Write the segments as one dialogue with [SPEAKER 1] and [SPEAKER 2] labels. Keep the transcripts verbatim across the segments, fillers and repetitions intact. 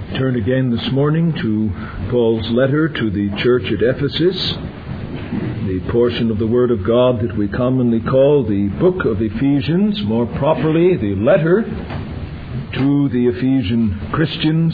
[SPEAKER 1] Turn again this morning to Paul's letter to the church at Ephesus, the portion of the Word of God that we commonly call the book of Ephesians, more properly the letter to the Ephesian Christians.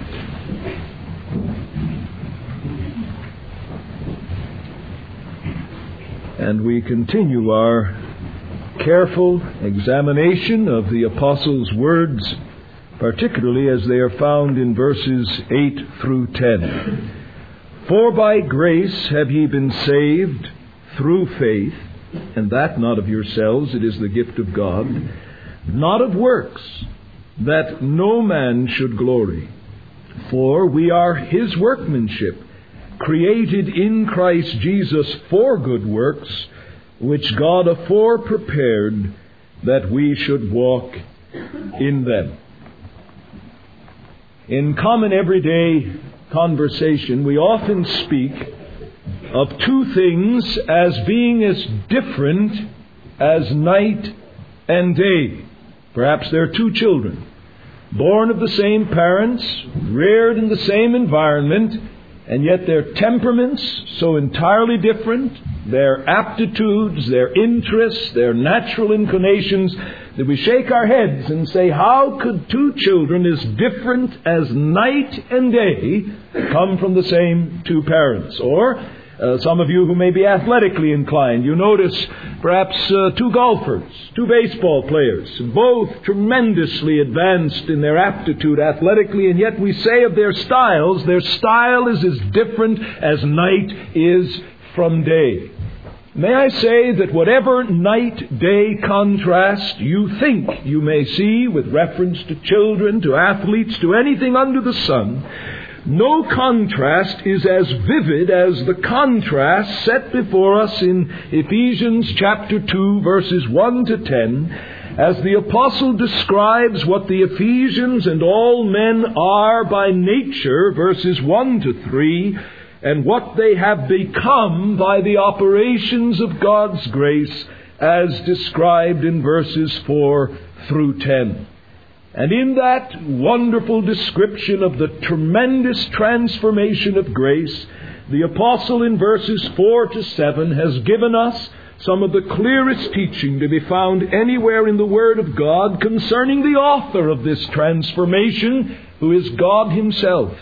[SPEAKER 1] And we continue our careful examination of the Apostles' words, particularly as they are found in verses eight through ten. For by grace have ye been saved through faith, and that not of yourselves, it is the gift of God, not of works, that no man should glory. For we are his workmanship, created in Christ Jesus for good works, which God afore prepared that we should walk in them. In common everyday conversation, we often speak of two things as being as different as night and day. Perhaps there are two children, born of the same parents, reared in the same environment, and yet their temperaments so entirely different, their aptitudes, their interests, their natural inclinations, that we shake our heads and say, how could two children as different as night and day come from the same two parents? Or uh, some of you who may be athletically inclined, you notice perhaps uh, two golfers, two baseball players, both tremendously advanced in their aptitude athletically, and yet we say of their styles, their style is as different as night is from day. May I say that whatever night-day contrast you think you may see with reference to children, to athletes, to anything under the sun, no contrast is as vivid as the contrast set before us in Ephesians chapter two, verses one to ten, as the apostle describes what the Ephesians and all men are by nature, verses one to three, and what they have become by the operations of God's grace, as described in verses four through ten. And in that wonderful description of the tremendous transformation of grace, the apostle in verses four to seven has given us some of the clearest teaching to be found anywhere in the Word of God concerning the author of this transformation, who is God Himself.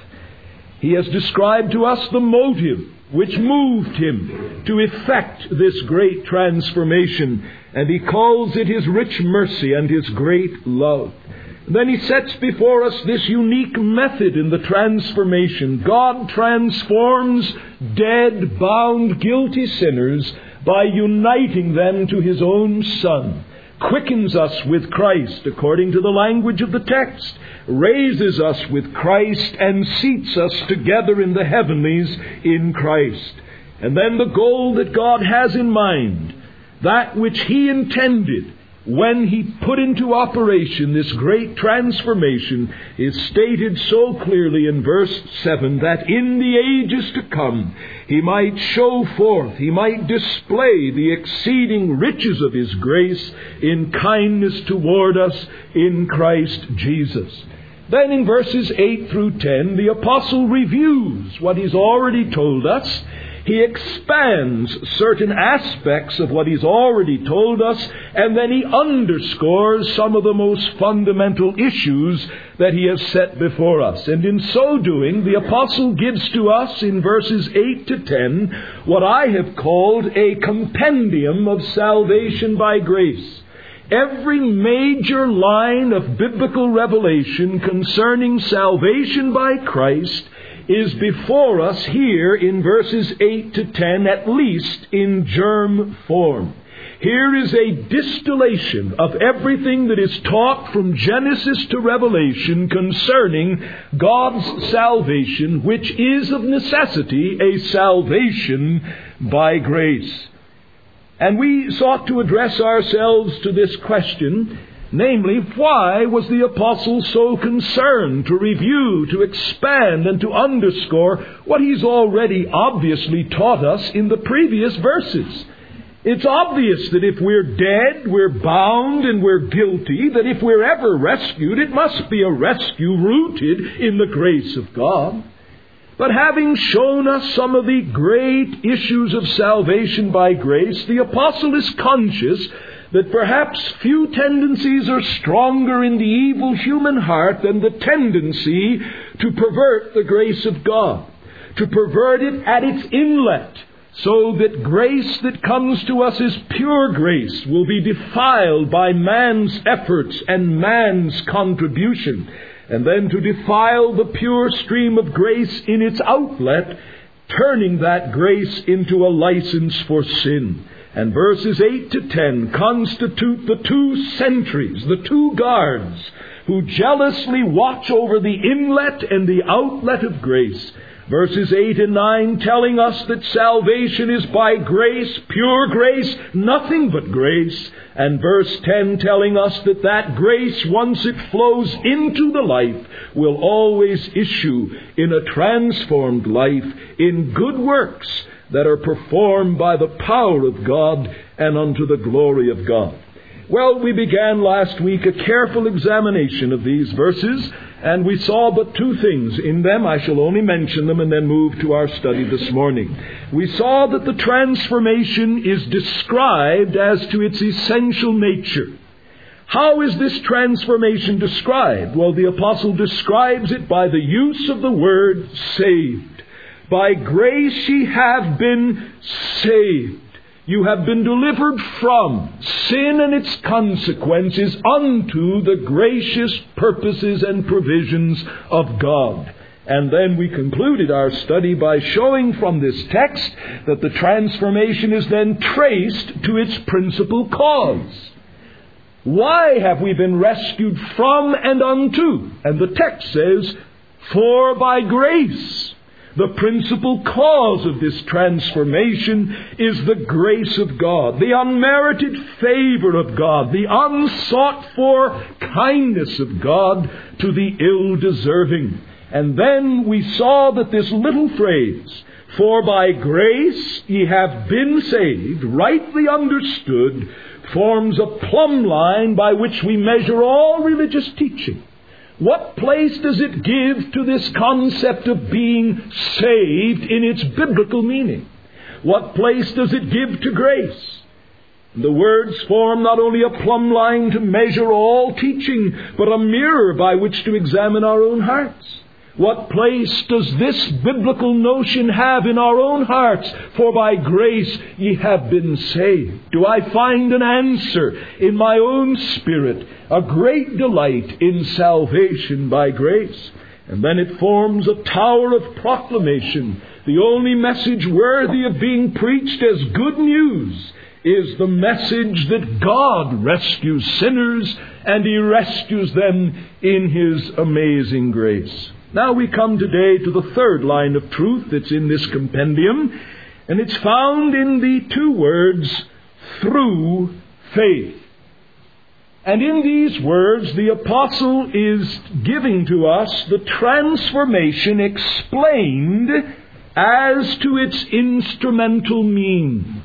[SPEAKER 1] He has described to us the motive which moved Him to effect this great transformation, and He calls it His rich mercy and His great love. Then He sets before us this unique method in the transformation. God transforms dead, bound, guilty sinners by uniting them to His own Son, quickens us with Christ, according to the language of the text, raises us with Christ, and seats us together in the heavenlies in Christ. And then the goal that God has in mind, that which He intended when He put into operation this great transformation, is stated so clearly in verse seven, that in the ages to come He might show forth, He might display the exceeding riches of His grace in kindness toward us in Christ Jesus. Then in verses eight through ten, the apostle reviews what he's already told us. He expands certain aspects of what he's already told us, and then he underscores some of the most fundamental issues that he has set before us. And in so doing, the apostle gives to us in verses eight to ten what I have called a compendium of salvation by grace. Every major line of biblical revelation concerning salvation by Christ is before us here in verses eight to ten, at least in germ form. Here is a distillation of everything that is taught from Genesis to Revelation concerning God's salvation, which is of necessity a salvation by grace. And we sought to address ourselves to this question, namely, why was the apostle so concerned to review, to expand, and to underscore what he's already obviously taught us in the previous verses? It's obvious that if we're dead, we're bound, and we're guilty, that if we're ever rescued, it must be a rescue rooted in the grace of God. But having shown us some of the great issues of salvation by grace, the apostle is conscious that perhaps few tendencies are stronger in the evil human heart than the tendency to pervert the grace of God, to pervert it at its inlet, so that grace that comes to us as pure grace will be defiled by man's efforts and man's contribution, and then to defile the pure stream of grace in its outlet, turning that grace into a license for sin. And verses eight to ten constitute the two sentries, the two guards, who jealously watch over the inlet and the outlet of grace. Verses eight and nine telling us that salvation is by grace, pure grace, nothing but grace. And verse ten telling us that that grace, once it flows into the life, will always issue in a transformed life, in good works that are performed by the power of God and unto the glory of God. Well, we began last week a careful examination of these verses, and we saw but two things in them. I shall only mention them and then move to our study this morning. We saw that the transformation is described as to its essential nature. How is this transformation described? Well, the apostle describes it by the use of the word saved. By grace ye have been saved. You have been delivered from sin and its consequences unto the gracious purposes and provisions of God. And then we concluded our study by showing from this text that the transformation is then traced to its principal cause. Why have we been rescued from and unto? And the text says, for by grace. The principal cause of this transformation is the grace of God, the unmerited favor of God, the unsought-for kindness of God to the ill-deserving. And then we saw that this little phrase, for by grace ye have been saved, rightly understood, forms a plumb line by which we measure all religious teaching. What place does it give to this concept of being saved in its biblical meaning? What place does it give to grace? The words form not only a plumb line to measure all teaching, but a mirror by which to examine our own hearts. What place does this biblical notion have in our own hearts? For by grace ye have been saved. Do I find an answer in my own spirit, a great delight in salvation by grace? And then it forms a tower of proclamation. The only message worthy of being preached as good news is the message that God rescues sinners, and He rescues them in His amazing grace. Now we come today to the third line of truth that's in this compendium, and it's found in the two words, through faith. And in these words, the apostle is giving to us the transformation explained as to its instrumental means.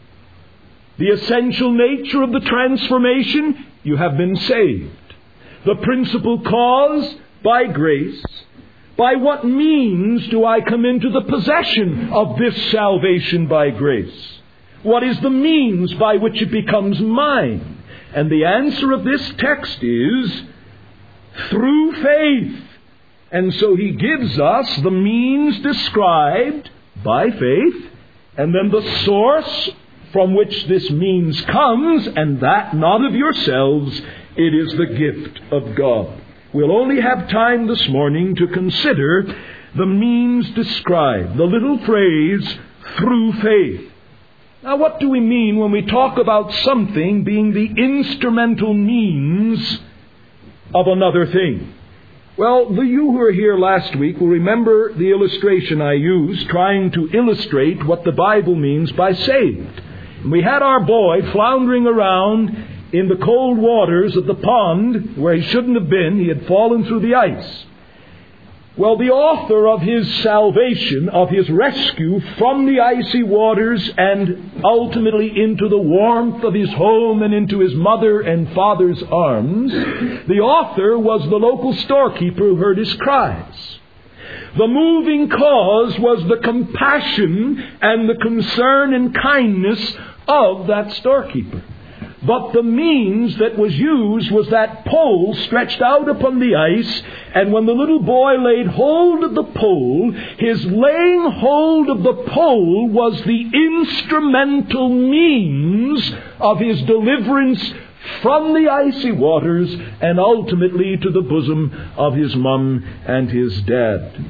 [SPEAKER 1] The essential nature of the transformation, you have been saved. The principal cause, by grace. By what means do I come into the possession of this salvation by grace? What is the means by which it becomes mine? And the answer of this text is through faith. And so he gives us the means described by faith, and then the source from which this means comes, and that not of yourselves, it is the gift of God. We'll only have time this morning to consider the means described, the little phrase, through faith. Now, what do we mean when we talk about something being the instrumental means of another thing? Well, the you who were here last week will remember the illustration I used, trying to illustrate what the Bible means by saved. We had our boy floundering around in the cold waters of the pond where he shouldn't have been. He had fallen through the ice. Well, the author of his salvation, of his rescue from the icy waters and ultimately into the warmth of his home and into his mother and father's arms, the author was the local storekeeper who heard his cries. The moving cause was the compassion and the concern and kindness of that storekeeper. But the means that was used was that pole stretched out upon the ice, and when the little boy laid hold of the pole, his laying hold of the pole was the instrumental means of his deliverance from the icy waters and ultimately to the bosom of his mum and his dad.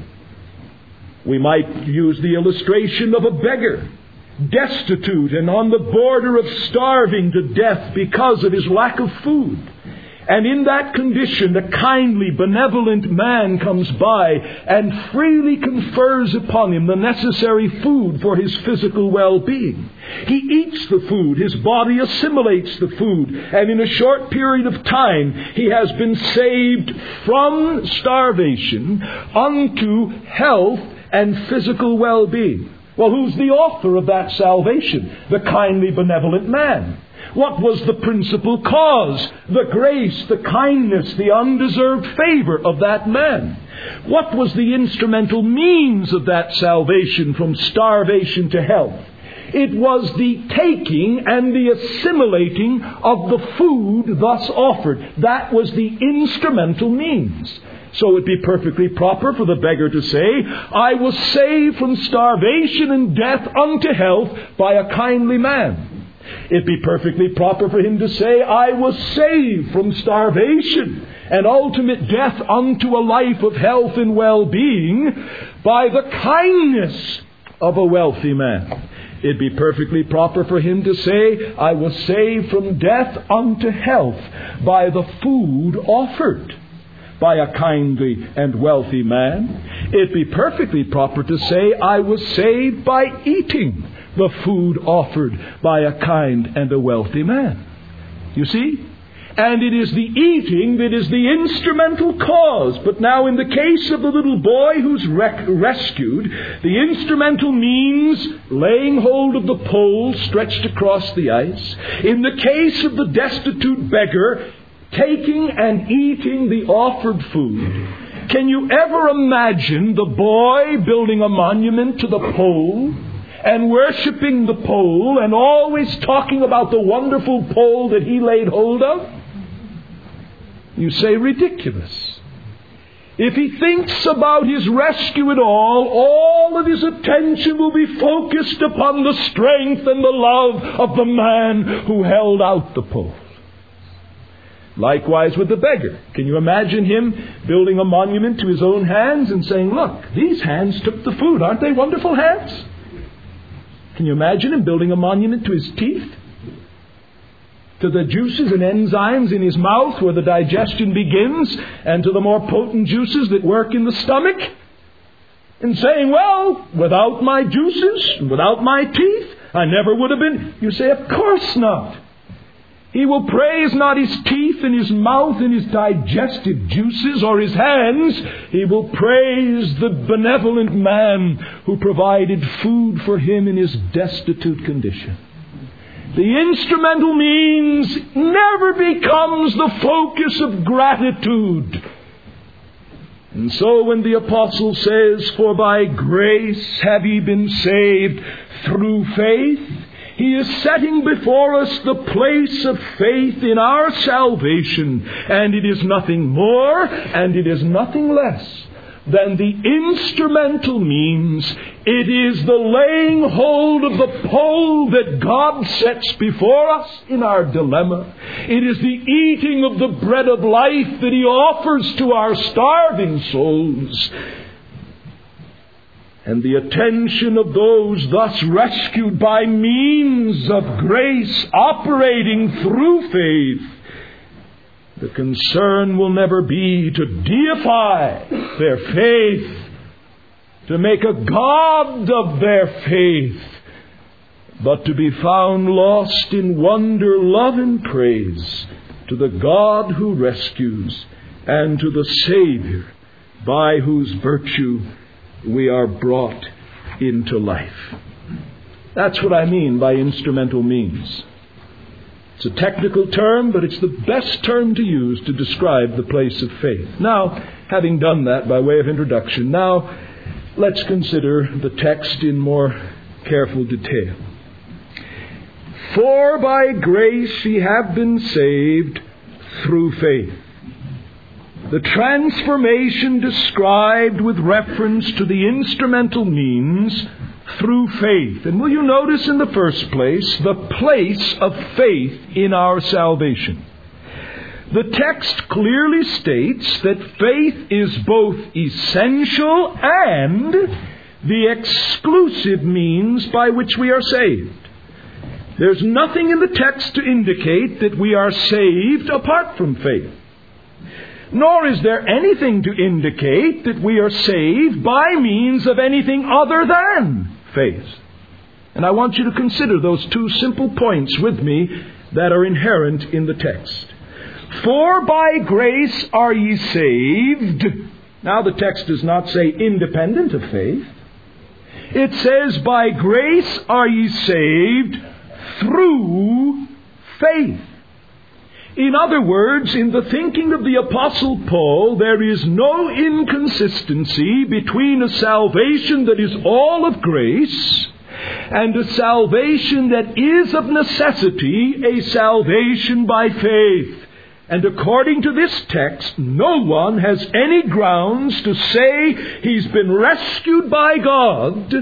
[SPEAKER 1] We might use the illustration of a beggar, destitute and on the border of starving to death because of his lack of food. And in that condition, a kindly, benevolent man comes by and freely confers upon him the necessary food for his physical well-being. He eats the food, his body assimilates the food, and in a short period of time, he has been saved from starvation unto health and physical well-being. Well, who's the author of that salvation? The kindly, benevolent man. What was the principal cause? The grace, the kindness, the undeserved favor of that man. What was the instrumental means of that salvation from starvation to health? It was the taking and the assimilating of the food thus offered. That was the instrumental means. So it'd be perfectly proper for the beggar to say, I was saved from starvation and death unto health by a kindly man. It'd be perfectly proper for him to say, I was saved from starvation and ultimate death unto a life of health and well-being by the kindness of a wealthy man. It'd be perfectly proper for him to say, I was saved from death unto health by the food offered by a kindly and wealthy man. It'd be perfectly proper to say, I was saved by eating the food offered by a kind and a wealthy man. You see? And it is the eating that is the instrumental cause. But now in the case of the little boy who's rec- rescued, the instrumental means laying hold of the pole stretched across the ice. In the case of the destitute beggar, taking and eating the offered food. Can you ever imagine the boy building a monument to the pole and worshipping the pole and always talking about the wonderful pole that he laid hold of? You say ridiculous. If he thinks about his rescue at all, all of his attention will be focused upon the strength and the love of the man who held out the pole. Likewise with the beggar. Can you imagine him building a monument to his own hands and saying, look, these hands took the food. Aren't they wonderful hands? Can you imagine him building a monument to his teeth? To the juices and enzymes in his mouth where the digestion begins, and to the more potent juices that work in the stomach? And saying, well, without my juices, without my teeth, I never would have been. You say, of course not. He will praise not his teeth and his mouth and his digestive juices or his hands. He will praise the benevolent man who provided food for him in his destitute condition. The instrumental means never becomes the focus of gratitude. And so when the apostle says, for by grace have ye been saved through faith, he is setting before us the place of faith in our salvation, and it is nothing more and it is nothing less than the instrumental means. It is the laying hold of the pole that God sets before us in our dilemma. It is the eating of the bread of life that He offers to our starving souls. And the attention of those thus rescued by means of grace operating through faith. The concern will never be to deify their faith, to make a god of their faith, but to be found lost in wonder, love, and praise to the God who rescues and to the Savior by whose virtue we are brought into life. That's what I mean by instrumental means. It's a technical term, but it's the best term to use to describe the place of faith. Now, having done that by way of introduction, now let's consider the text in more careful detail. For by grace ye have been saved through faith. The transformation described with reference to the instrumental means through faith. And will you notice in the first place the place of faith in our salvation? The text clearly states that faith is both essential and the exclusive means by which we are saved. There's nothing in the text to indicate that we are saved apart from faith. Nor is there anything to indicate that we are saved by means of anything other than faith. And I want you to consider those two simple points with me that are inherent in the text. For by grace are ye saved. Now the text does not say independent of faith. It says by grace are ye saved through faith. In other words, in the thinking of the Apostle Paul, there is no inconsistency between a salvation that is all of grace and a salvation that is of necessity a salvation by faith. And according to this text, no one has any grounds to say he's been rescued by God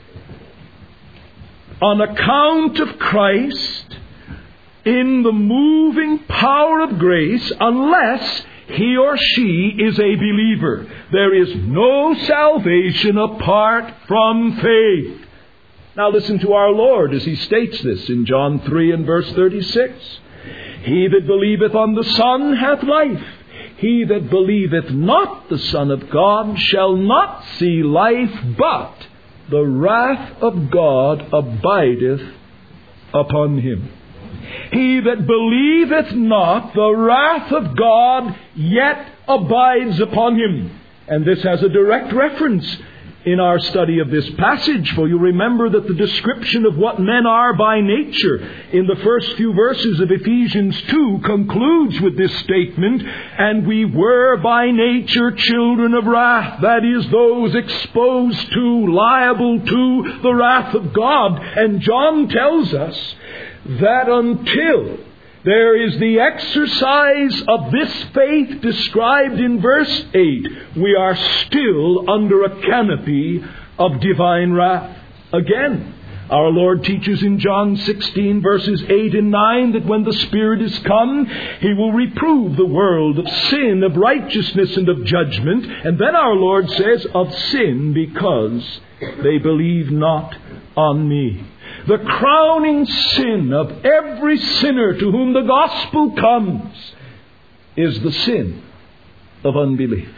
[SPEAKER 1] on account of Christ in the moving power of grace unless he or she is a believer. There is no salvation apart from faith. Now listen to our Lord as he states this in John three and verse thirty-six. He that believeth on the Son hath life. He that believeth not the Son of God shall not see life, but the wrath of God abideth upon him. He that believeth not, the wrath of God yet abides upon him. And this has a direct reference in our study of this passage, for you remember that the description of what men are by nature in the first few verses of Ephesians two concludes with this statement, and we were by nature children of wrath, that is, those exposed to, liable to the wrath of God. And John tells us that until there is the exercise of this faith described in verse eight, we are still under a canopy of divine wrath. Again, our Lord teaches in John sixteen verses eight and nine that when the Spirit is come, He will reprove the world of sin, of righteousness, and of judgment. And then our Lord says, of sin, because they believe not on me. The crowning sin of every sinner to whom the gospel comes is the sin of unbelief.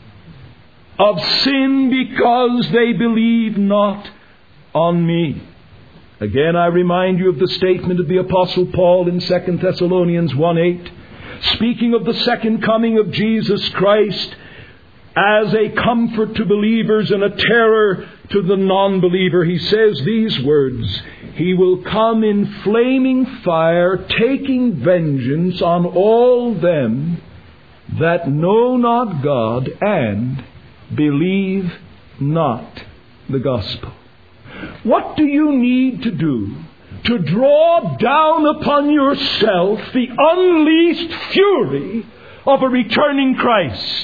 [SPEAKER 1] Of sin because they believe not on me. Again, I remind you of the statement of the Apostle Paul in Second Thessalonians one eight, speaking of the second coming of Jesus Christ as a comfort to believers and a terror to the non-believer. He says these words, He will come in flaming fire, taking vengeance on all them that know not God and believe not the gospel. What do you need to do to draw down upon yourself the unleashed fury of a returning Christ?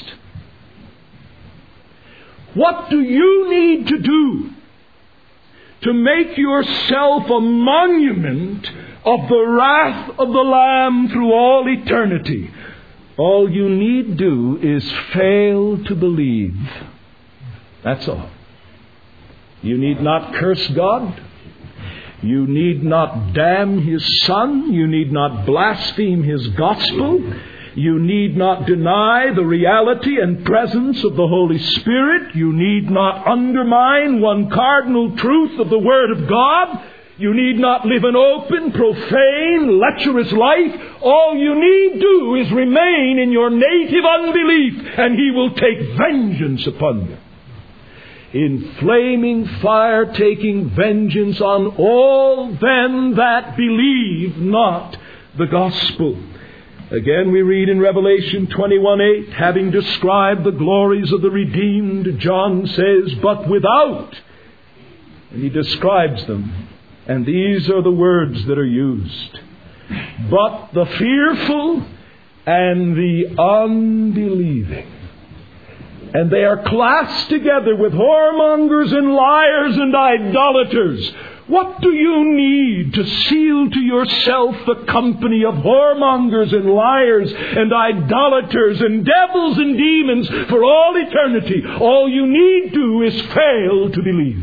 [SPEAKER 1] What do you need to do to make yourself a monument of the wrath of the Lamb through all eternity? All you need do is fail to believe. That's all. You need not curse God. You need not damn His Son. You need not blaspheme His gospel. You need not deny the reality and presence of the Holy Spirit. You need not undermine one cardinal truth of the Word of God. You need not live an open, profane, lecherous life. All you need do is remain in your native unbelief, and He will take vengeance upon you. In flaming fire, taking vengeance on all them that believe not the gospel. Again, we read in Revelation twenty-one eight, having described the glories of the redeemed, John says, but without. And he describes them. And these are the words that are used. But the fearful and the unbelieving. And they are classed together with whoremongers and liars and idolaters. What do you need to seal to yourself the company of whoremongers and liars and idolaters and devils and demons for all eternity? All you need do is fail to believe.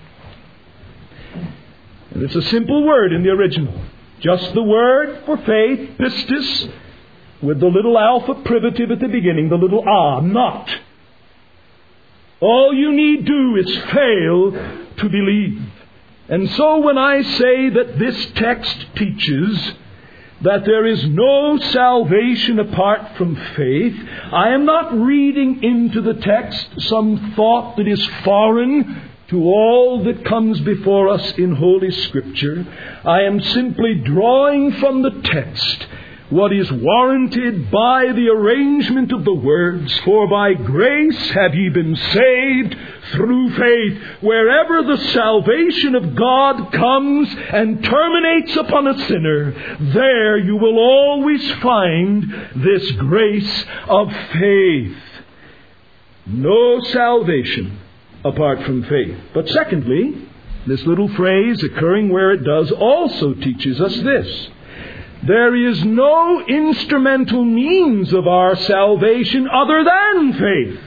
[SPEAKER 1] And it's a simple word in the original. Just the word for faith, pistis, with the little alpha privative at the beginning, the little ah, not. All you need do is fail to believe. And so when I say that this text teaches that there is no salvation apart from faith, I am not reading into the text some thought that is foreign to all that comes before us in Holy Scripture. I am simply drawing from the text what is warranted by the arrangement of the words. For by grace have ye been saved through faith. Wherever the salvation of God comes and terminates upon a sinner, there you will always find this grace of faith. No salvation apart from faith. But secondly, this little phrase occurring where it does also teaches us this. There is no instrumental means of our salvation other than faith.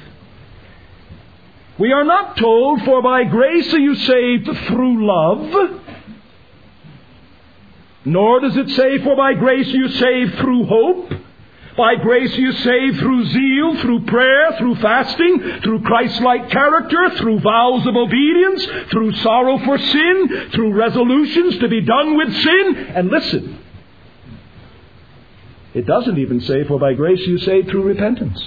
[SPEAKER 1] We are not told, for by grace are you saved through love. Nor does it say, for by grace are you saved through hope. By grace are you saved through zeal, through prayer, through fasting, through Christ-like character, through vows of obedience, through sorrow for sin, through resolutions to be done with sin. And listen, it doesn't even say, for by grace are you saved through repentance.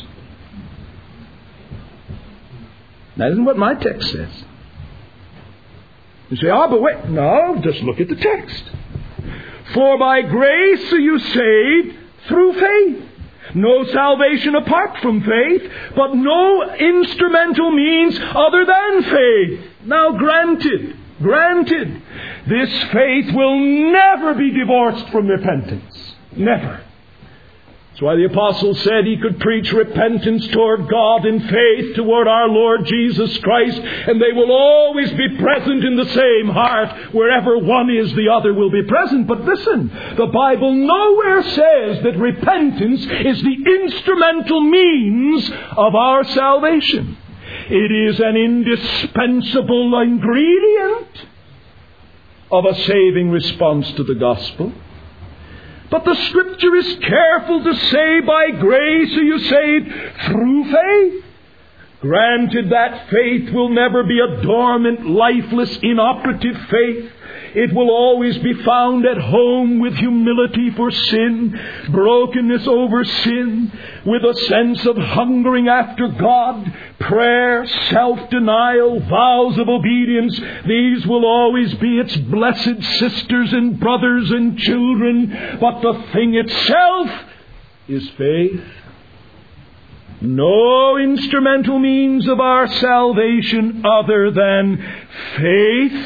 [SPEAKER 1] That isn't what my text says. You say, oh, but wait. No, just look at the text. For by grace are you saved through faith. No salvation apart from faith, but no instrumental means other than faith. Now granted, granted, this faith will never be divorced from repentance. Never. That's why the apostle said he could preach repentance toward God and faith toward our Lord Jesus Christ, and they will always be present in the same heart. Wherever one is, the other will be present. But listen, the Bible nowhere says that repentance is the instrumental means of our salvation. It is an indispensable ingredient of a saving response to the gospel. But the Scripture is careful to say, by grace are you saved through faith. Granted, that faith will never be a dormant, lifeless, inoperative faith. It will always be found at home with humility for sin, brokenness over sin, with a sense of hungering after God, prayer, self-denial, vows of obedience. These will always be its blessed sisters and brothers and children. But the thing itself is faith. No instrumental means of our salvation other than faith.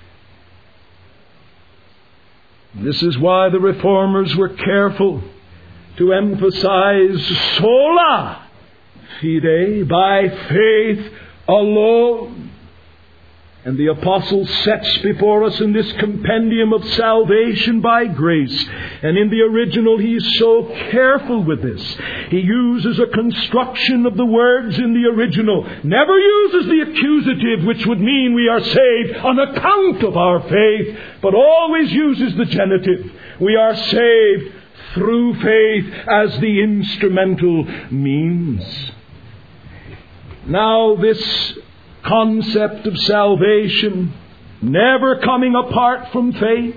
[SPEAKER 1] This is why the Reformers were careful to emphasize sola fide, by faith alone. And the apostle sets before us in this compendium of salvation by grace. And in the original he is so careful with this. He uses a construction of the words in the original. Never uses the accusative, which would mean we are saved on account of our faith, but always uses the genitive. We are saved through faith as the instrumental means. Now this concept of salvation never coming apart from faith,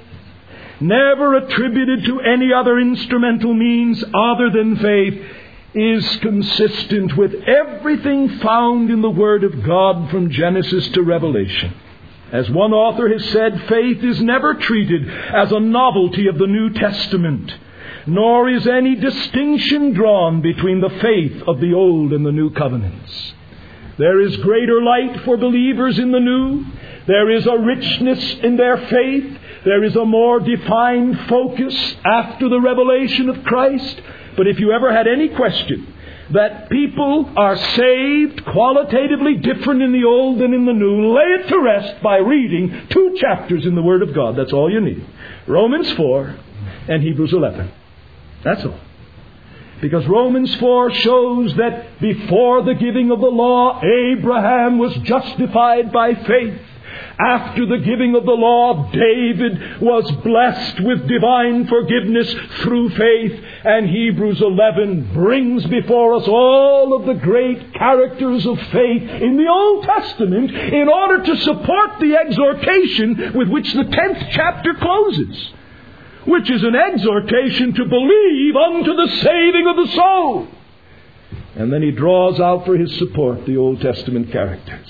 [SPEAKER 1] never attributed to any other instrumental means other than faith, is consistent with everything found in the Word of God from Genesis to Revelation. As one author has said, faith is never treated as a novelty of the New Testament, nor is any distinction drawn between the faith of the Old and the New Covenants. There is greater light for believers in the New. There is a richness in their faith. There is a more defined focus after the revelation of Christ. But if you ever had any question that people are saved qualitatively different in the Old than in the New, lay it to rest by reading two chapters in the Word of God. That's all you need. Romans four and Hebrews eleven. That's all. Because Romans four shows that before the giving of the law, Abraham was justified by faith. After the giving of the law, David was blessed with divine forgiveness through faith. And Hebrews eleven brings before us all of the great characters of faith in the Old Testament in order to support the exhortation with which the tenth chapter closes, which is an exhortation to believe unto the saving of the soul. And then he draws out for his support the Old Testament characters.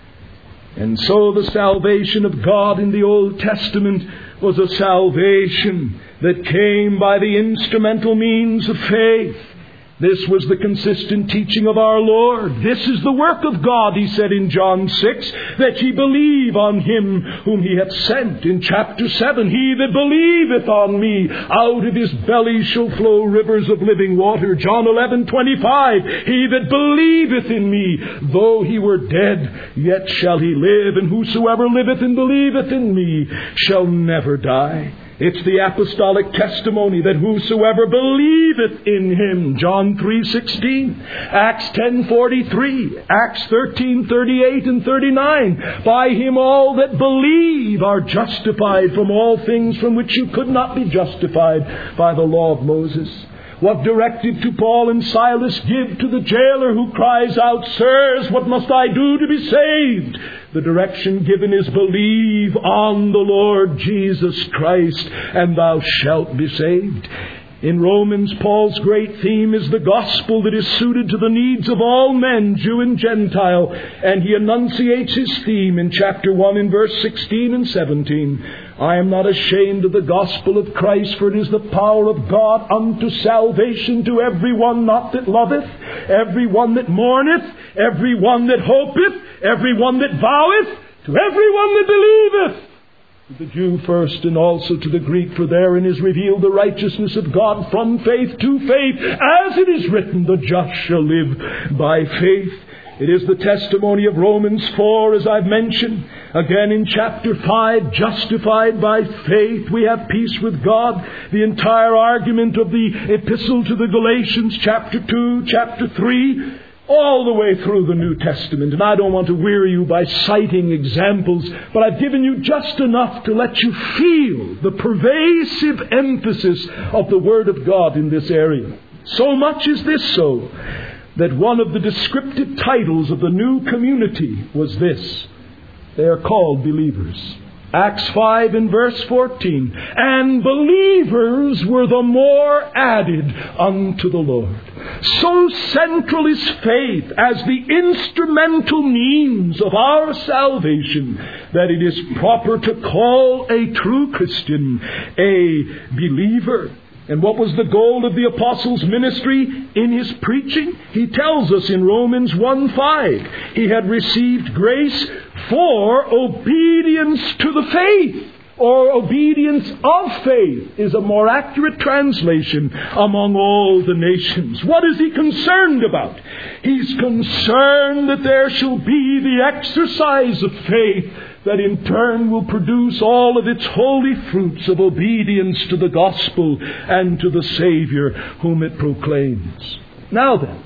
[SPEAKER 1] And so the salvation of God in the Old Testament was a salvation that came by the instrumental means of faith. This was the consistent teaching of our Lord. This is the work of God, he said in John six, that ye believe on him whom he hath sent. In chapter seven, he that believeth on me, out of his belly shall flow rivers of living water. John eleven twenty-five, he that believeth in me, though he were dead, yet shall he live. And whosoever liveth and believeth in me shall never die. It's the apostolic testimony that whosoever believeth in him, John three sixteen, Acts ten forty-three, Acts thirteen thirty-eight and thirty-nine, by him all that believe are justified from all things from which you could not be justified by the law of Moses. What directive to Paul and Silas give to the jailer who cries out, Sirs, what must I do to be saved? The direction given is believe on the Lord Jesus Christ, and thou shalt be saved. In Romans, Paul's great theme is the gospel that is suited to the needs of all men, Jew and Gentile, and he enunciates his theme in chapter one in verse sixteen and seventeen. I am not ashamed of the gospel of Christ, for it is the power of God unto salvation to every one not that loveth, every one that mourneth, every one that hopeth, every one that voweth, to every one that believeth. To the Jew first, and also to the Greek, for therein is revealed the righteousness of God from faith to faith, as it is written, the just shall live by faith. It is the testimony of Romans four, as I've mentioned. Again in chapter five, justified by faith, we have peace with God. The entire argument of the epistle to the Galatians, chapter two, chapter three, all the way through the New Testament. And I don't want to weary you by citing examples, but I've given you just enough to let you feel the pervasive emphasis of the Word of God in this area. So much is this so, that one of the descriptive titles of the new community was this. They are called believers. Acts five and verse fourteen. And believers were the more added unto the Lord. So central is faith as the instrumental means of our salvation that it is proper to call a true Christian a believer. And what was the goal of the apostles' ministry in his preaching? He tells us in Romans one five, he had received grace for obedience to the faith, or obedience of faith is a more accurate translation among all the nations. What is he concerned about? He's concerned that there shall be the exercise of faith that in turn will produce all of its holy fruits of obedience to the gospel and to the Savior whom it proclaims. Now then,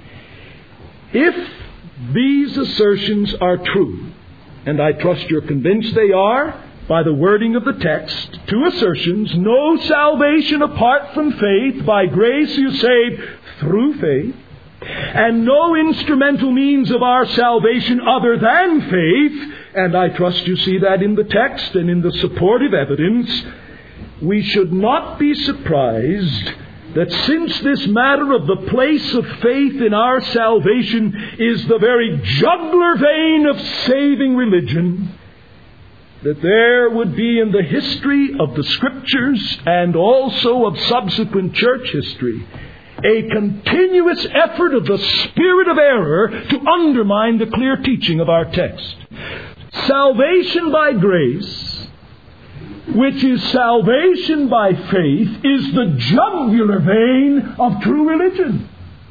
[SPEAKER 1] if these assertions are true, and I trust you're convinced they are, by the wording of the text, two assertions: no salvation apart from faith, by grace you're saved through faith, and no instrumental means of our salvation other than faith, and I trust you see that in the text and in the supportive evidence, we should not be surprised that since this matter of the place of faith in our salvation is the very jugular vein of saving religion, that there would be in the history of the Scriptures and also of subsequent church history a continuous effort of the spirit of error to undermine the clear teaching of our text. Salvation by grace, which is salvation by faith, is the jugular vein of true religion.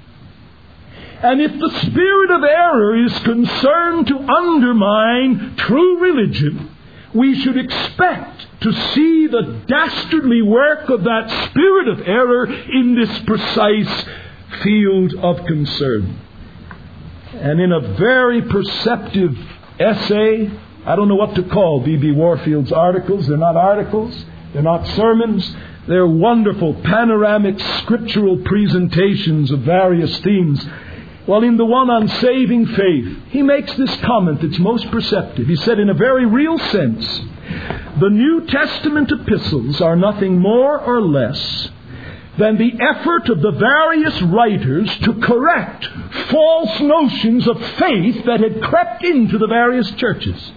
[SPEAKER 1] And if the spirit of error is concerned to undermine true religion, we should expect to see the dastardly work of that spirit of error in this precise field of concern. And in a very perceptive essay, I don't know what to call B B Warfield's articles. They're not articles. They're not sermons. They're wonderful panoramic scriptural presentations of various themes. Well, in the one on saving faith, he makes this comment that's most perceptive. He said, in a very real sense, the New Testament epistles are nothing more or less than the effort of the various writers to correct false notions of faith that had crept into the various churches.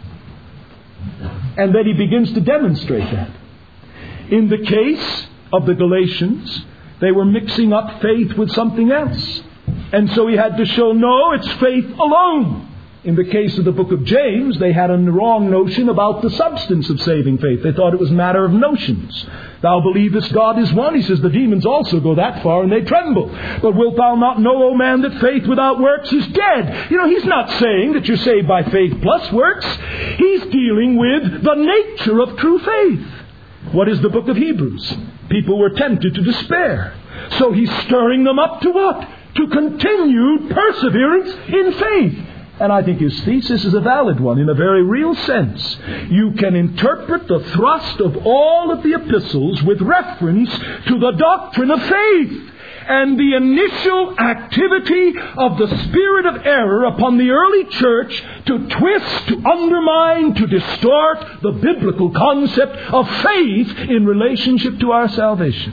[SPEAKER 1] And then he begins to demonstrate that. In the case of the Galatians, they were mixing up faith with something else. And so he had to show, no, it's faith alone. In the case of the book of James, they had a wrong notion about the substance of saving faith. They thought it was a matter of notions. Thou believest God is one. He says the demons also go that far and they tremble. But wilt thou not know, O man, that faith without works is dead? You know, he's not saying that you're saved by faith plus works. He's dealing with the nature of true faith. What is the book of Hebrews? People were tempted to despair. So he's stirring them up to what? To continued perseverance in faith. And I think his thesis is a valid one in a very real sense. You can interpret the thrust of all of the epistles with reference to the doctrine of faith and the initial activity of the spirit of error upon the early church to twist, to undermine, to distort the biblical concept of faith in relationship to our salvation.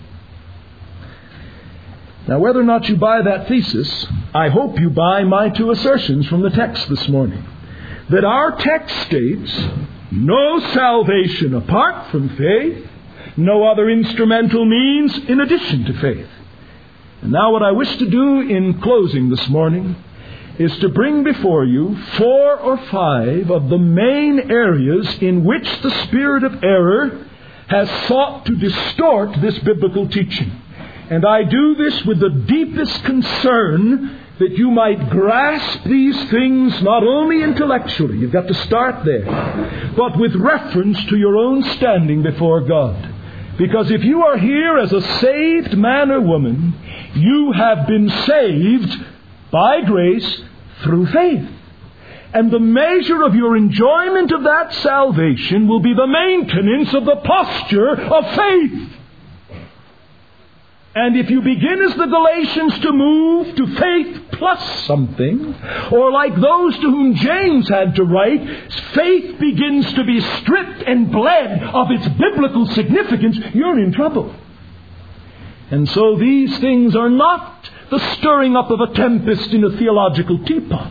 [SPEAKER 1] Now, whether or not you buy that thesis, I hope you buy my two assertions from the text this morning. That our text states, no salvation apart from faith, no other instrumental means in addition to faith. And now what I wish to do in closing this morning is to bring before you four or five of the main areas in which the spirit of error has sought to distort this biblical teaching. And I do this with the deepest concern that you might grasp these things not only intellectually, you've got to start there, but with reference to your own standing before God. Because if you are here as a saved man or woman, you have been saved by grace through faith. And the measure of your enjoyment of that salvation will be the maintenance of the posture of faith. And if you begin as the Galatians to move to faith plus something, or like those to whom James had to write, faith begins to be stripped and bled of its biblical significance, you're in trouble. And so these things are not the stirring up of a tempest in a theological teapot.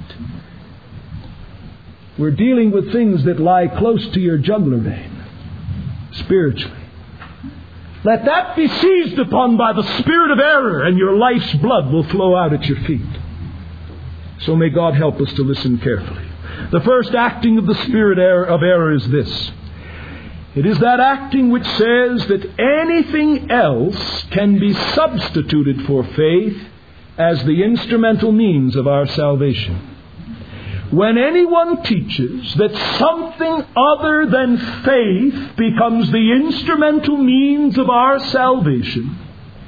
[SPEAKER 1] We're dealing with things that lie close to your jugular vein, spiritually. Let that be seized upon by the spirit of error, and your life's blood will flow out at your feet. So may God help us to listen carefully. The first acting of the spirit of error is this. It is that acting which says that anything else can be substituted for faith as the instrumental means of our salvation. When anyone teaches that something other than faith becomes the instrumental means of our salvation,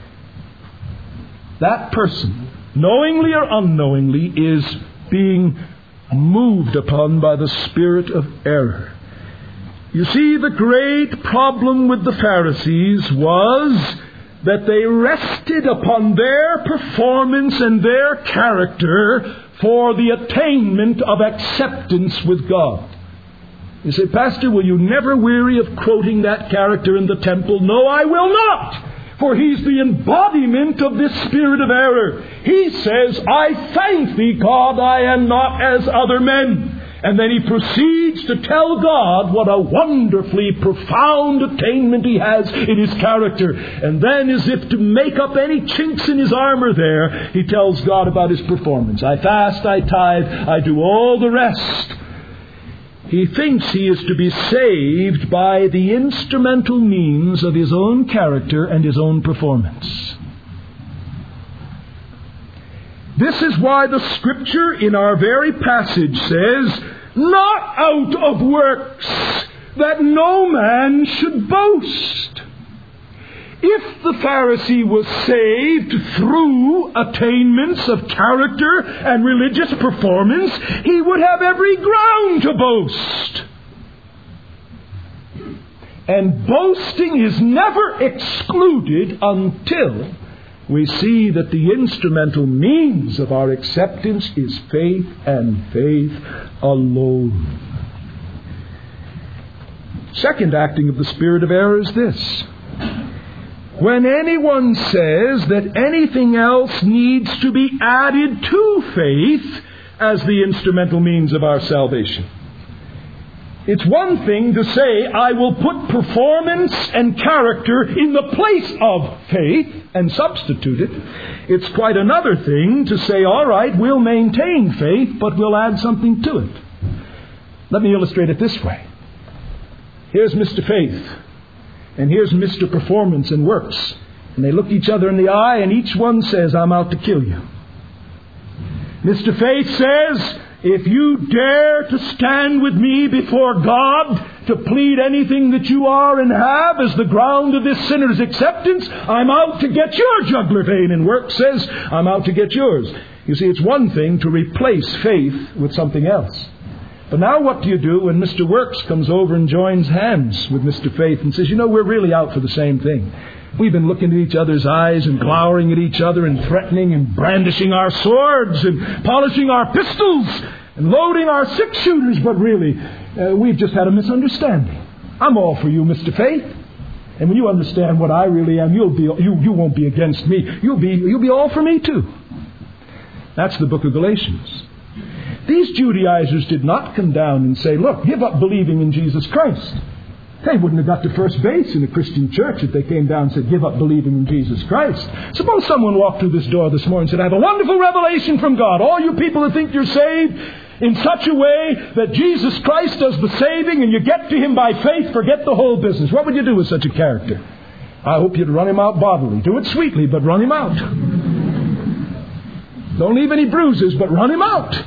[SPEAKER 1] that person, knowingly or unknowingly, is being moved upon by the spirit of error. You see, the great problem with the Pharisees was that they rested upon their performance and their character for the attainment of acceptance with God. You say, Pastor, will you never weary of quoting that character in the temple? No, I will not. For he's the embodiment of this spirit of error. He says, I thank thee, God, I am not as other men. And then he proceeds to tell God what a wonderfully profound attainment he has in his character. And then, as if to make up any chinks in his armor there, he tells God about his performance. I fast, I tithe, I do all the rest. He thinks he is to be saved by the instrumental means of his own character and his own performance. This is why the Scripture in our very passage says, not out of works, that no man should boast. If the Pharisee was saved through attainments of character and religious performance, he would have every ground to boast. And boasting is never excluded until we see that the instrumental means of our acceptance is faith and faith alone. Second acting of the spirit of error is this. When anyone says that anything else needs to be added to faith as the instrumental means of our salvation. It's one thing to say, I will put performance and character in the place of faith and substitute it. It's quite another thing to say, all right, we'll maintain faith, but we'll add something to it. Let me illustrate it this way. Here's Mister Faith, and here's Mister Performance and Works. And they look each other in the eye, and each one says, I'm out to kill you. Mister Faith says, if you dare to stand with me before God to plead anything that you are and have as the ground of this sinner's acceptance, I'm out to get your jugular vein. And Works says, I'm out to get yours. You see, it's one thing to replace faith with something else. But now what do you do when Mister Works comes over and joins hands with Mister Faith and says, you know, we're really out for the same thing. We've been looking at each other's eyes and glowering at each other and threatening and brandishing our swords and polishing our pistols and loading our six-shooters, but really, uh, we've just had a misunderstanding. I'm all for you, Mister Faith. And when you understand what I really am, you'll be you you won't be against me. You'll be you'll be all for me too. That's the book of Galatians. These Judaizers did not come down and say, look, give up believing in Jesus Christ. They wouldn't have got to first base in a Christian church if they came down and said, give up believing in Jesus Christ. Suppose someone walked through this door this morning and said, I have a wonderful revelation from God. All you people that think you're saved in such a way that Jesus Christ does the saving and you get to Him by faith, forget the whole business. What would you do with such a character? I hope you'd run him out bodily. Do it sweetly, but run him out. Don't leave any bruises, but run him out.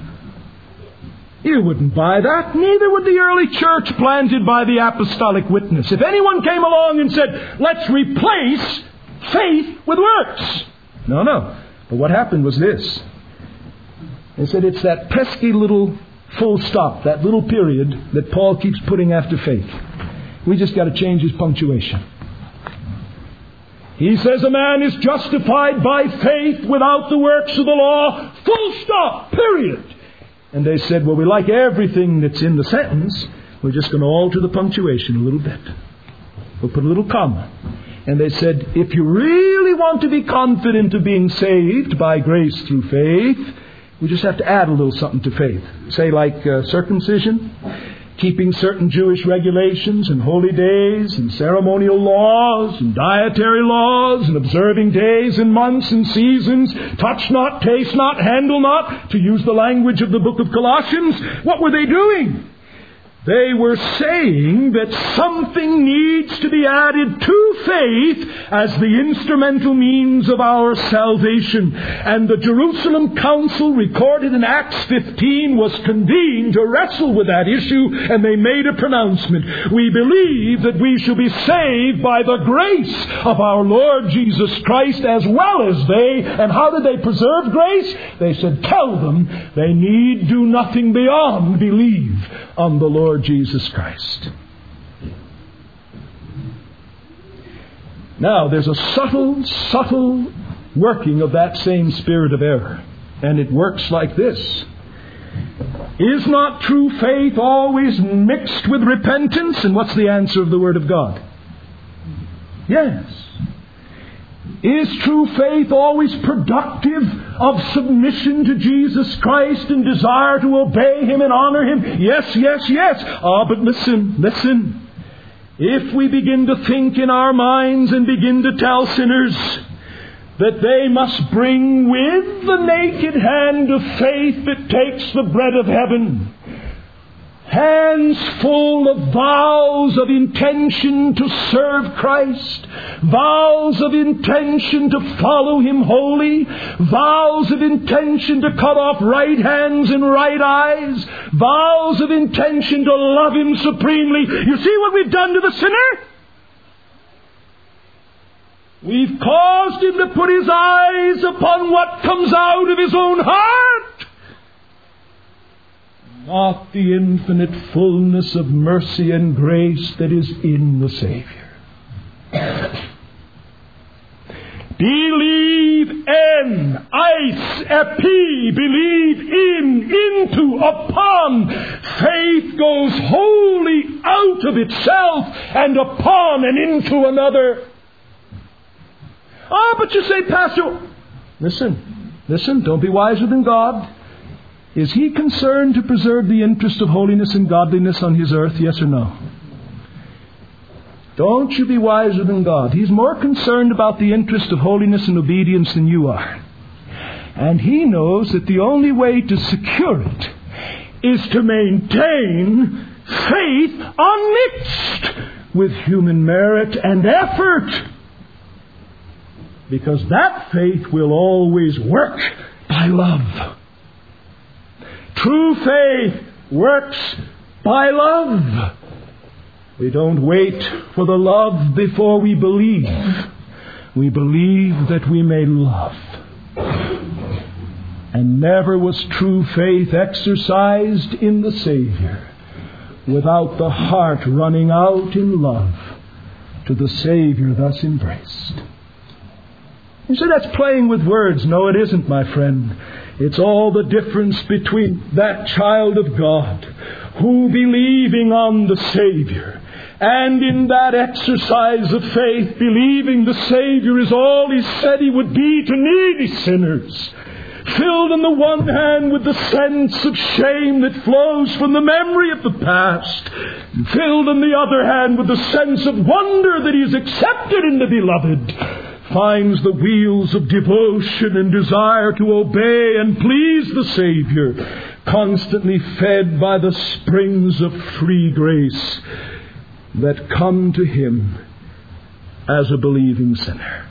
[SPEAKER 1] You wouldn't buy that. Neither would the early church planted by the apostolic witness. If anyone came along and said, let's replace faith with works. No, no. But what happened was this. They said it's that pesky little full stop, that little period that Paul keeps putting after faith. We just got to change his punctuation. He says a man is justified by faith without the works of the law. Full stop, period. And they said, well, we like everything that's in the sentence. We're just going to alter the punctuation a little bit. We'll put a little comma. And they said, if you really want to be confident of being saved by grace through faith, we just have to add a little something to faith. Say like uh, circumcision, keeping certain Jewish regulations and holy days and ceremonial laws and dietary laws and observing days and months and seasons, touch not, taste not, handle not, to use the language of the book of Colossians. What were they doing? They were saying that something needs to be added to faith as the instrumental means of our salvation. And the Jerusalem Council, recorded in Acts fifteen, was convened to wrestle with that issue, and they made a pronouncement. We believe that we shall be saved by the grace of our Lord Jesus Christ as well as they. And how did they preserve grace? They said, tell them they need do nothing beyond believe on the Lord Jesus Christ. Now, there's a subtle, subtle working of that same spirit of error. And it works like this. Is not true faith always mixed with repentance? And what's the answer of the Word of God? Yes. Is true faith always productive of submission to Jesus Christ and desire to obey Him and honor Him? Yes, yes, yes. Ah, but listen, listen. If we begin to think in our minds and begin to tell sinners that they must bring with the naked hand of faith that takes the bread of heaven, hands full of vows of intention to serve Christ, vows of intention to follow Him wholly, vows of intention to cut off right hands and right eyes, vows of intention to love Him supremely. You see what we've done to the sinner? We've caused him to put his eyes upon what comes out of his own heart, not the infinite fullness of mercy and grace that is in the Savior. Believe en, eis, epi, believe in, into, upon. Faith goes wholly out of itself and upon and into another. Oh, but you say, Pastor, listen, listen, don't be wiser than God. Is He concerned to preserve the interest of holiness and godliness on His earth, yes or no? Don't you be wiser than God. He's more concerned about the interest of holiness and obedience than you are. And He knows that the only way to secure it is to maintain faith unmixed with human merit and effort. Because that faith will always work by love. True faith works by love. We don't wait for the love before we believe. We believe that we may love. And never was true faith exercised in the Savior without the heart running out in love to the Savior thus embraced. You say that's playing with words. No, it isn't, my friend. It's all the difference between that child of God who, believing on the Savior, and in that exercise of faith, believing the Savior is all He said He would be to needy sinners, filled on the one hand with the sense of shame that flows from the memory of the past, and filled on the other hand with the sense of wonder that He is accepted in the Beloved, finds the wheels of devotion and desire to obey and please the Savior, constantly fed by the springs of free grace that come to him as a believing sinner.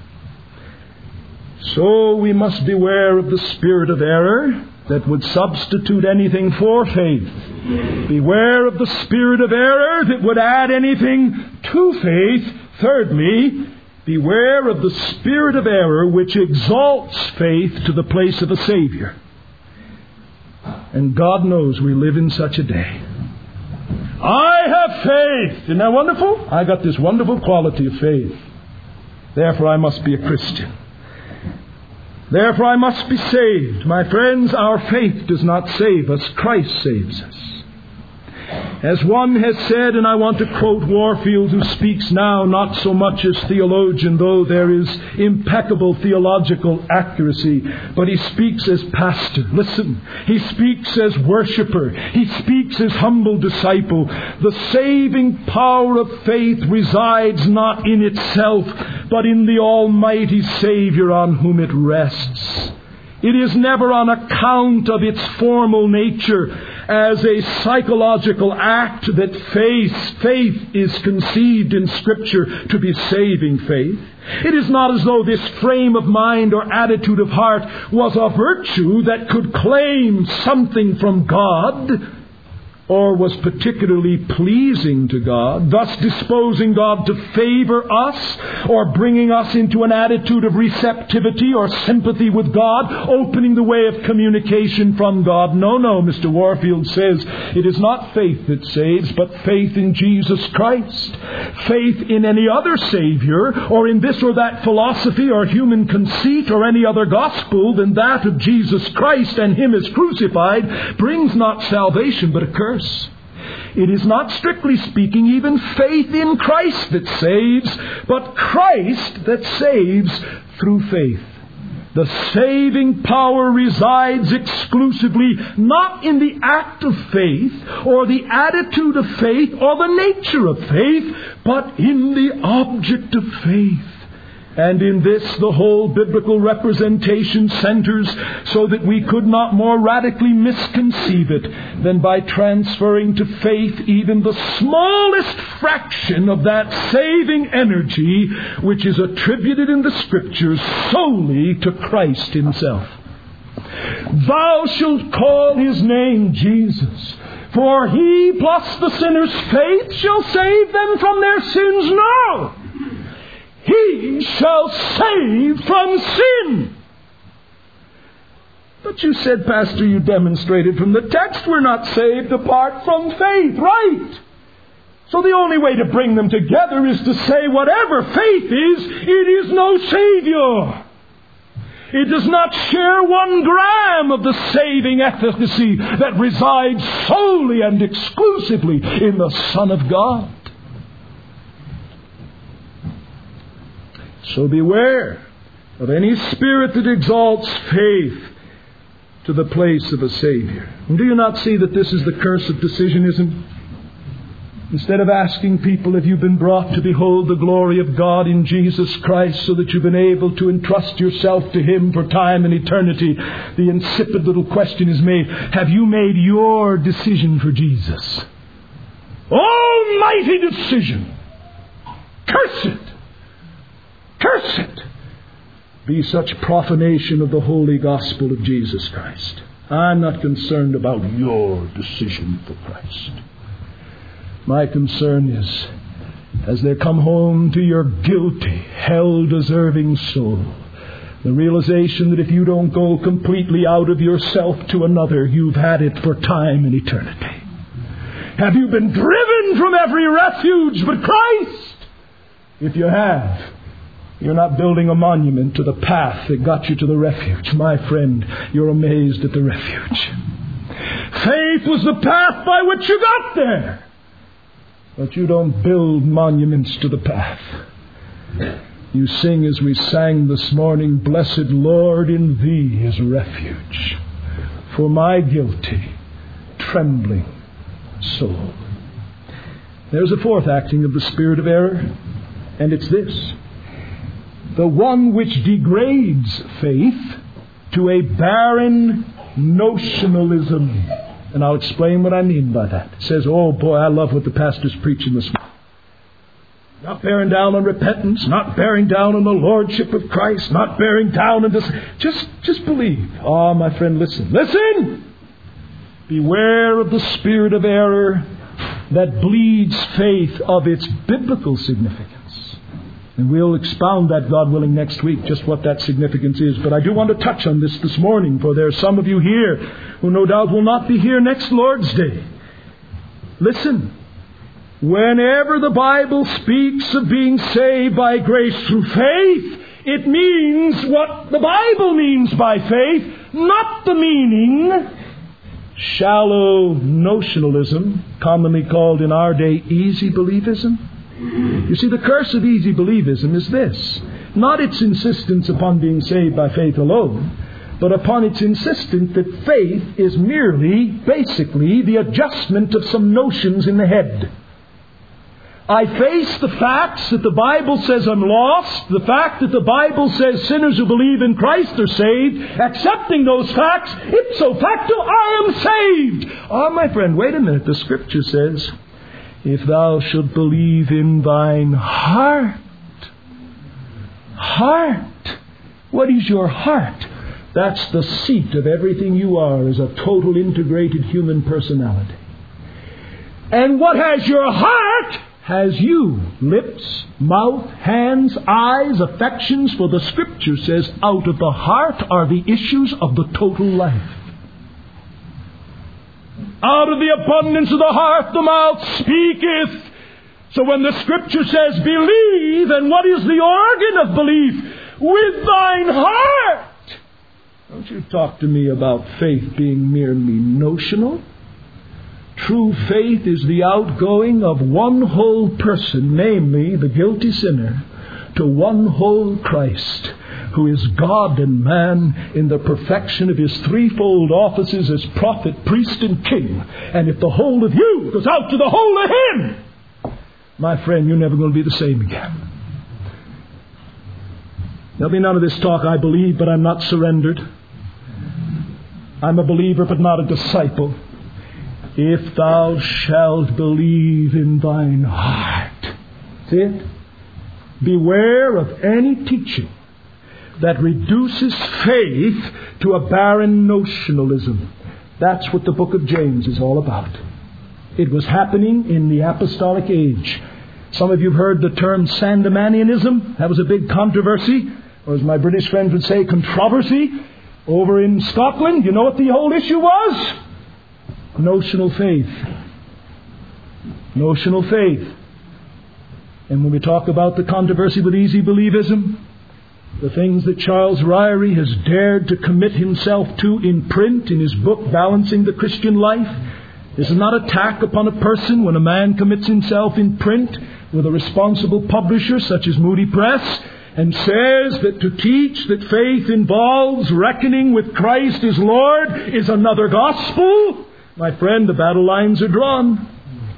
[SPEAKER 1] So we must beware of the spirit of error that would substitute anything for faith. Beware of the spirit of error that would add anything to faith. Thirdly, beware of the spirit of error which exalts faith to the place of a Savior. And God knows we live in such a day. I have faith. Isn't that wonderful? I got this wonderful quality of faith. Therefore I must be a Christian. Therefore I must be saved. My friends, our faith does not save us. Christ saves us. As one has said, and I want to quote Warfield, who speaks now not so much as theologian, though there is impeccable theological accuracy, but he speaks as pastor. Listen, he speaks as worshipper. He speaks as humble disciple. The saving power of faith resides not in itself, but in the Almighty Savior on whom it rests. It is never on account of its formal nature as a psychological act that faith, faith is conceived in Scripture to be saving faith. It is not as though this frame of mind or attitude of heart was a virtue that could claim something from God. or was particularly pleasing to God, thus disposing God to favor us, or bringing us into an attitude of receptivity or sympathy with God, opening the way of communication from God. No, no, Mister Warfield says, it is not faith that saves, but faith in Jesus Christ. Faith in any other Savior, or in this or that philosophy or human conceit or any other gospel than that of Jesus Christ and Him as crucified, brings not salvation but a curse. It is not, strictly speaking, even faith in Christ that saves, but Christ that saves through faith. The saving power resides exclusively not in the act of faith or the attitude of faith or the nature of faith, but in the object of faith. And in this the whole biblical representation centers, so that we could not more radically misconceive it than by transferring to faith even the smallest fraction of that saving energy which is attributed in the Scriptures solely to Christ Himself. Thou shalt call His name Jesus, for He plus the sinner's faith shall save them from their sins. No! He shall save from sin. But you said, Pastor, you demonstrated from the text we're not saved apart from faith. Right. So the only way to bring them together is to say whatever faith is, it is no Savior. It does not share one gram of the saving efficacy that resides solely and exclusively in the Son of God. So beware of any spirit that exalts faith to the place of a Savior. And do you not see that this is the curse of decisionism? Instead of asking people if you've been brought to behold the glory of God in Jesus Christ so that you've been able to entrust yourself to Him for time and eternity, the insipid little question is made, have you made your decision for Jesus? Almighty decision! Curse it! Curse it! Be such profanation of the holy gospel of Jesus Christ. I'm not concerned about your decision for Christ. My concern is, as they come home to your guilty, hell-deserving soul, the realization that if you don't go completely out of yourself to another, you've had it for time and eternity. Have you been driven from every refuge but Christ? If you have, you're not building a monument to the path that got you to the refuge. My friend, you're amazed at the refuge. Faith was the path by which you got there. But you don't build monuments to the path. You sing as we sang this morning, Blessed Lord, in Thee is refuge for my guilty, trembling soul. There's a fourth acting of the spirit of error, and it's this. The one which degrades faith to a barren notionalism. And I'll explain what I mean by that. It says, oh boy, I love what the pastor's preaching this morning. Not bearing down on repentance, not bearing down on the Lordship of Christ, not bearing down on this. Just, just believe. Oh, my friend, listen. Listen! Beware of the spirit of error that bleeds faith of its biblical significance. And we'll expound that, God willing, next week, just what that significance is. But I do want to touch on this this morning, for there are some of you here who no doubt will not be here next Lord's Day. Listen, whenever the Bible speaks of being saved by grace through faith, it means what the Bible means by faith, not the meaning shallow notionalism, commonly called in our day easy believism. You see, the curse of easy believism is this. Not its insistence upon being saved by faith alone, but upon its insistence that faith is merely, basically, the adjustment of some notions in the head. I face the facts that the Bible says I'm lost, the fact that the Bible says sinners who believe in Christ are saved, accepting those facts, ipso facto, I am saved. Ah, my friend, wait a minute. The Scripture says, if thou shalt believe in thine heart. Heart. What is your heart? That's the seat of everything you are as a total integrated human personality. And what has your heart has you. Lips, mouth, hands, eyes, affections. For the Scripture says, out of the heart are the issues of the total life. Out of the abundance of the heart the mouth speaketh. So when the Scripture says, believe, and what is the organ of belief? With thine heart. Don't you talk to me about faith being merely notional. True faith is the outgoing of one whole person, namely the guilty sinner, to one whole Christ, who is God and man in the perfection of his threefold offices as prophet, priest, and king. And if the whole of you goes out to the whole of him, my friend, you're never going to be the same again. There'll be none of this talk, I believe, but I'm not surrendered. I'm a believer, but not a disciple. If thou shalt believe in thine heart. See it? Beware of any teaching that reduces faith to a barren notionalism. That's what the book of James is all about. It was happening in the apostolic age. Some of you have heard the term Sandemanianism. That was a big controversy, or as my British friends would say, controversy, over in Scotland. You know what the whole issue was? Notional faith. Notional faith. And when we talk about the controversy with easy believism, the things that Charles Ryrie has dared to commit himself to in print in his book, Balancing the Christian Life, this is not attack upon a person. When a man commits himself in print with a responsible publisher such as Moody Press and says that to teach that faith involves reckoning with Christ as Lord is another gospel, my friend, the battle lines are drawn.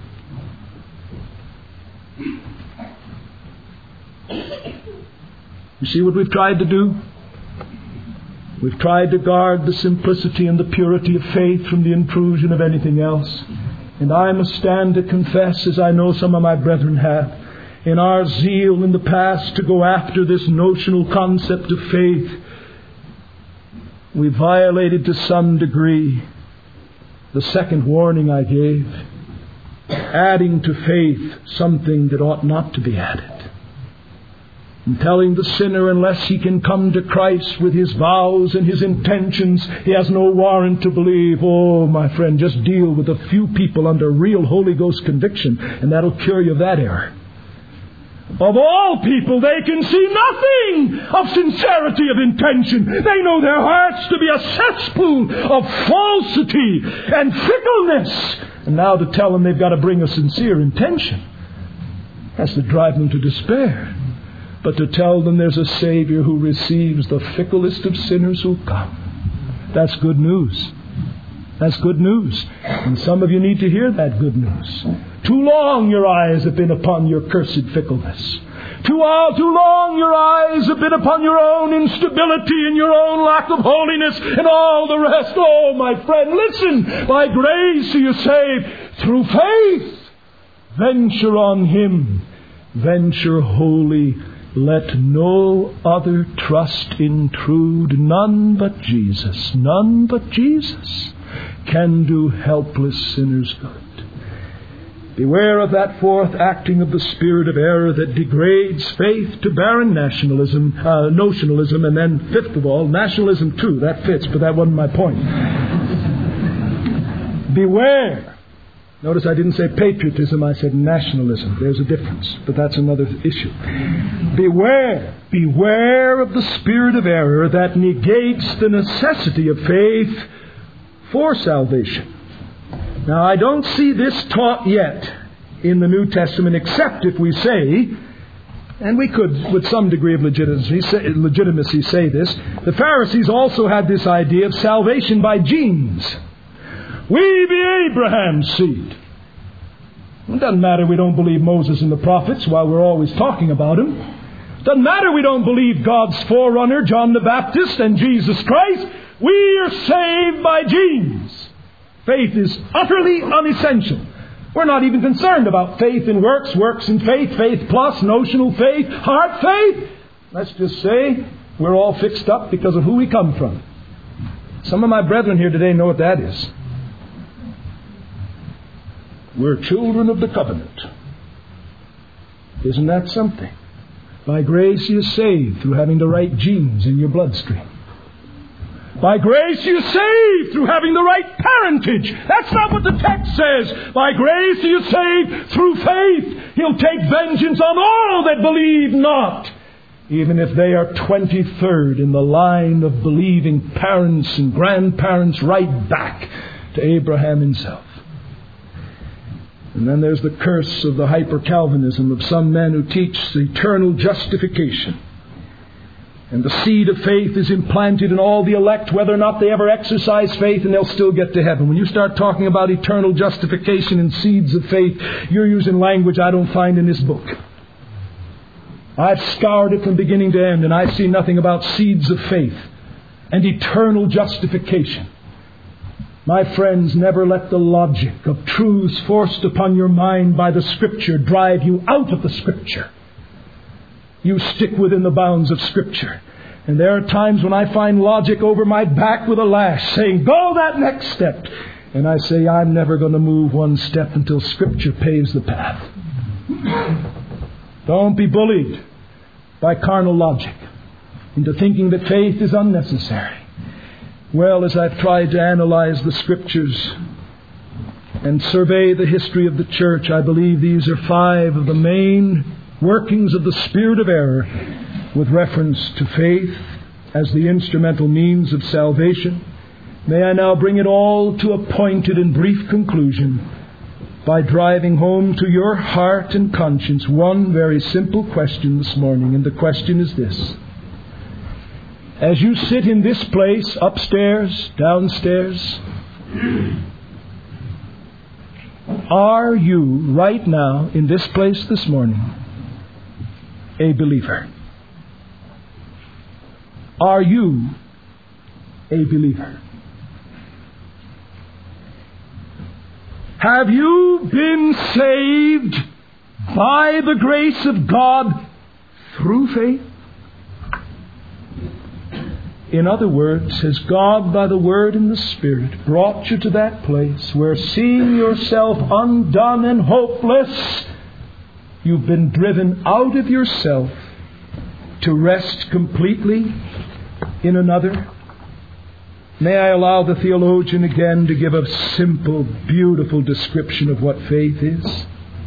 [SPEAKER 1] You see what we've tried to do? We've tried to guard the simplicity and the purity of faith from the intrusion of anything else. And I must stand to confess, as I know some of my brethren have, in our zeal in the past to go after this notional concept of faith, we violated to some degree the second warning I gave, adding to faith something that ought not to be added. And telling the sinner, unless he can come to Christ with his vows and his intentions, he has no warrant to believe. Oh, my friend, just deal with a few people under real Holy Ghost conviction, and that'll cure you of that error. Of all people, they can see nothing of sincerity of intention. They know their hearts to be a cesspool of falsity and fickleness. And now to tell them they've got to bring a sincere intention, that's to drive them to despair. But to tell them there's a Savior who receives the ficklest of sinners who come, that's good news. That's good news. And some of you need to hear that good news. Too long your eyes have been upon your cursed fickleness. Too, uh, too long your eyes have been upon your own instability and your own lack of holiness and all the rest. Oh, my friend, listen. By grace are you saved through faith. Venture on Him. Venture wholly. Let no other trust intrude. None but Jesus. None but Jesus can do helpless sinners good. Beware of that fourth acting of the spirit of error that degrades faith to barren nationalism, uh, notionalism, and then fifth of all, nationalism too. That fits, but that wasn't my point. Beware. Notice I didn't say patriotism, I said nationalism. There's a difference, but that's another issue. Beware. Beware of the spirit of error that negates the necessity of faith for salvation. Now, I don't see this taught yet in the New Testament, except if we say, and we could with some degree of legitimacy say, legitimacy say this, the Pharisees also had this idea of salvation by genes. We be Abraham's seed. It doesn't matter we don't believe Moses and the prophets while we're always talking about him. It doesn't matter we don't believe God's forerunner, John the Baptist, and Jesus Christ. We are saved by genes. Faith is utterly unessential. We're not even concerned about faith in works, works in faith, faith plus, notional faith, heart faith. Let's just say we're all fixed up because of who we come from. Some of my brethren here today know what that is. We're children of the covenant. Isn't that something? By grace you're saved through having the right genes in your bloodstream. By grace you're saved through having the right parentage. That's not what the text says. By grace you're saved through faith. He'll take vengeance on all that believe not, even if they are twenty-third in the line of believing parents and grandparents right back to Abraham himself. And then there's the curse of the hyper-Calvinism of some men who teach eternal justification. And the seed of faith is implanted in all the elect, whether or not they ever exercise faith, and they'll still get to heaven. When you start talking about eternal justification and seeds of faith, you're using language I don't find in this book. I've scoured it from beginning to end, and I see nothing about seeds of faith and eternal justification. My friends, never let the logic of truths forced upon your mind by the Scripture drive you out of the Scripture. You stick within the bounds of Scripture. And there are times when I find logic over my back with a lash saying, go that next step. And I say, I'm never going to move one step until Scripture paves the path. Don't be bullied by carnal logic into thinking that faith is unnecessary. Well, as I've tried to analyze the Scriptures and survey the history of the church, I believe these are five of the main workings of the spirit of error with reference to faith as the instrumental means of salvation. May I now bring it all to a pointed and brief conclusion by driving home to your heart and conscience one very simple question this morning. And the question is this. As you sit in this place, upstairs, downstairs, are you right now in this place this morning a believer? Are you a believer? Have you been saved by the grace of God through faith? In other words, has God, by the Word and the Spirit, brought you to that place where, seeing yourself undone and hopeless, you've been driven out of yourself to rest completely in another? May I allow the theologian again to give a simple, beautiful description of what faith is?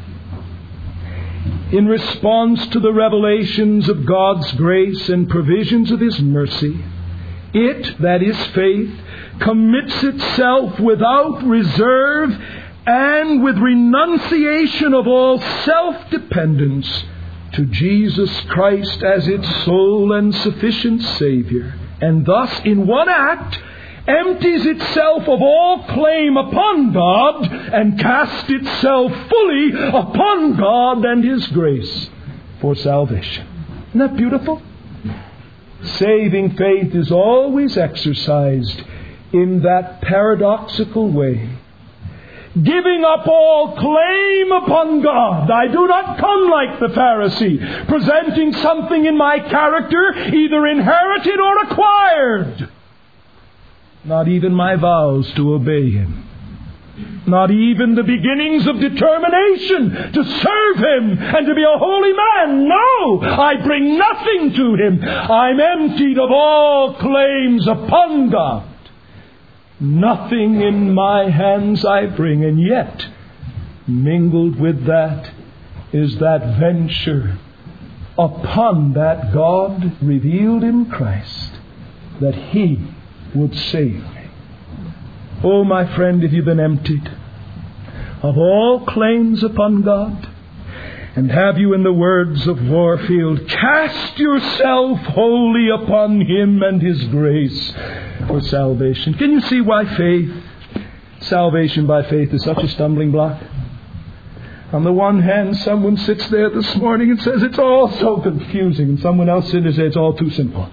[SPEAKER 1] In response to the revelations of God's grace and provisions of His mercy, it, that is faith, commits itself without reserve and with renunciation of all self-dependence to Jesus Christ as its sole and sufficient Savior, and thus, in one act, empties itself of all claim upon God and casts itself fully upon God and His grace for salvation. Isn't that beautiful? Saving faith is always exercised in that paradoxical way. Giving up all claim upon God. I do not come like the Pharisee, presenting something in my character either inherited or acquired. Not even my vows to obey Him. Not even the beginnings of determination to serve Him and to be a holy man. No! I bring nothing to Him. I'm emptied of all claims upon God. Nothing in my hands I bring, and yet, mingled with that is that venture upon that God revealed in Christ, that He would save me. Oh, my friend, have you been emptied of all claims upon God? And have you, in the words of Warfield, cast yourself wholly upon Him and His grace for salvation? Can you see why faith, salvation by faith, is such a stumbling block? On the one hand, someone sits there this morning and says it's all so confusing, and someone else sits there and says it's all too simple.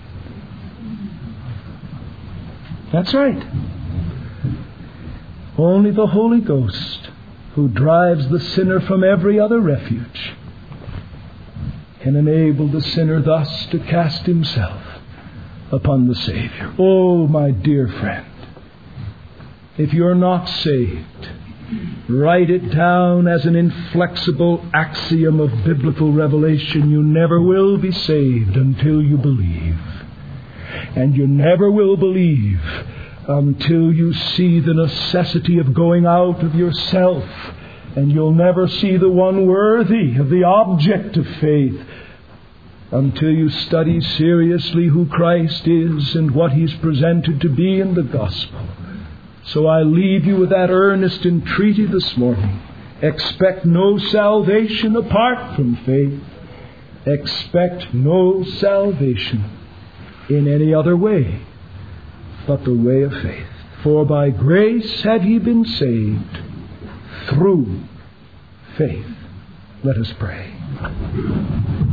[SPEAKER 1] That's right. Only the Holy Ghost, who drives the sinner from every other refuge, can enable the sinner thus to cast himself upon the Savior. Oh, my dear friend, if you're not saved, Write it down as an inflexible axiom of biblical revelation. You never will be saved until you believe. And you never will believe until you see the necessity of going out of yourself. And you'll never see the one worthy of the object of faith until you study seriously who Christ is and what He's presented to be in the gospel. So I leave you with that earnest entreaty this morning. Expect no salvation apart from faith. Expect no salvation in any other way but the way of faith. For by grace have ye been saved through faith. Let us pray.